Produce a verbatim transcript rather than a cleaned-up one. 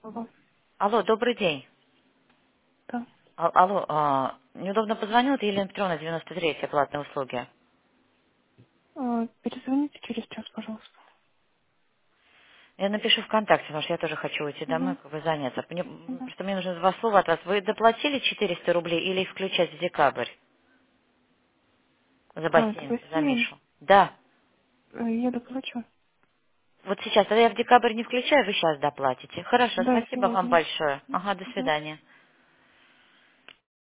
Алло. Алло, добрый день. Да. А- Алло, а, неудобно позвонил, это Елена Петровна, девяносто третья, платные услуги. А, перезвоните через час, пожалуйста. Я напишу ВКонтакте, потому что я тоже хочу уйти домой, Угу. как бы заняться. Мне, м, Да. просто мне нужно два слова от вас. Вы доплатили четыреста рублей или их включать в декабрь за А, это бассейн, за бассейн. Мишу? Да. Э, Я доплачу. Вот сейчас, тогда я в декабрь не включаю, вы сейчас доплатите. Хорошо, Да, спасибо вам сегодня. большое. Ага, до Угу. свидания.